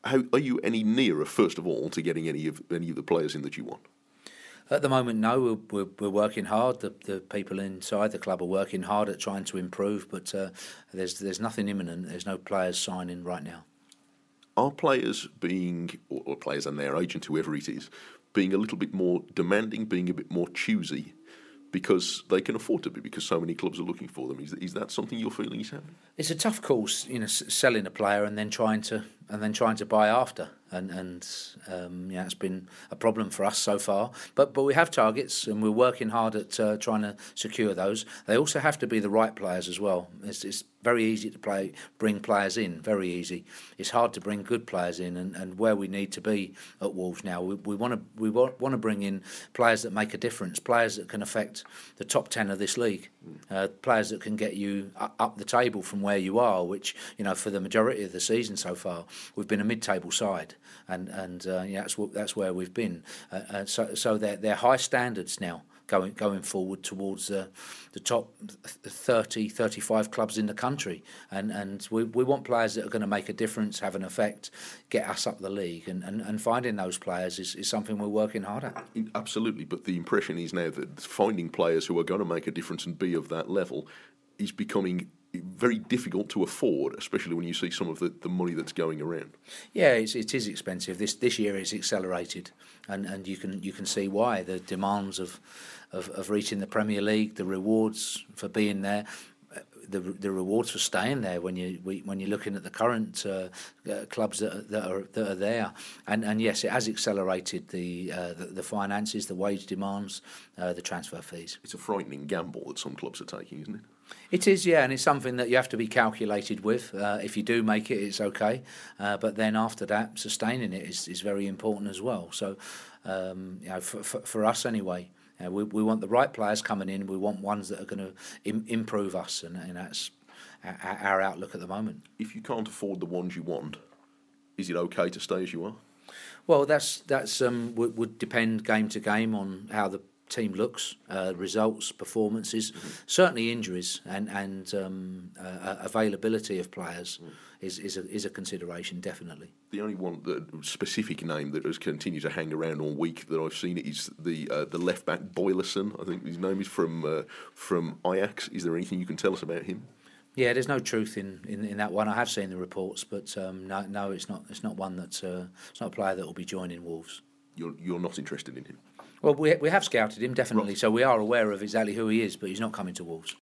How are you any nearer, first of all, to getting any of the players in that you want? At the moment, no. We're working hard. The people inside the club are working hard at trying to improve, but there's nothing imminent. There's no players signing right now. Are players or players and their agent, whoever it is, being a little bit more demanding, being a bit more choosy, because they can afford to be, because so many clubs are looking for them? Is that something you're feeling is happening? It's a tough course, selling a player and then trying to buy after, and it's been a problem for us so far. But we have targets, and we're working hard at trying to secure those. They also have to be the right players as well. It's very easy to bring players in, very easy. It's hard to bring good players in, and where we need to be at Wolves now, we want to bring in players that make a difference, players that can affect the top 10 of this league, players that can get you up the table from where you are, which for the majority of the season so far we've been a mid-table side, and that's where we've been. So they're high standards now. Going forward towards the top 30, 35 clubs in the country, and we want players that are going to make a difference, have an effect, get us up the league, and finding those players is something we're working hard at. Absolutely, but the impression is now that finding players who are going to make a difference and be of that level is becoming very difficult to afford, especially when you see some of the money that's going around. Yeah, it is expensive. This year it's accelerated, and you can see why. The demands of reaching the Premier League, the rewards for being there, the rewards for staying there when you're looking at the current clubs that are there, and yes, it has accelerated the finances, the wage demands, the transfer fees. It's a frightening gamble that some clubs are taking, isn't it? It is, yeah, and it's something that you have to be calculated with. If you do make it, it's okay, but then after that, sustaining it is very important as well. So, for us anyway, we want the right players coming in. We want ones that are going to improve us, and that's our outlook at the moment. If you can't afford the ones you want, is it okay to stay as you are? Well, that's would depend game to game on how the team looks, results, performances, certainly injuries and availability of players is a consideration, definitely. The only the specific name that has continued to hang around all week that I've seen is the left back Boylerson. I think his name is from Ajax. Is there anything you can tell us about him? Yeah, there's no truth in that one. I have seen the reports, but no, it's not. It's not one that's it's not a player that will be joining Wolves. You're not interested in him? Well, we have scouted him, definitely, right. So we are aware of exactly who he is, but he's not coming to Wolves.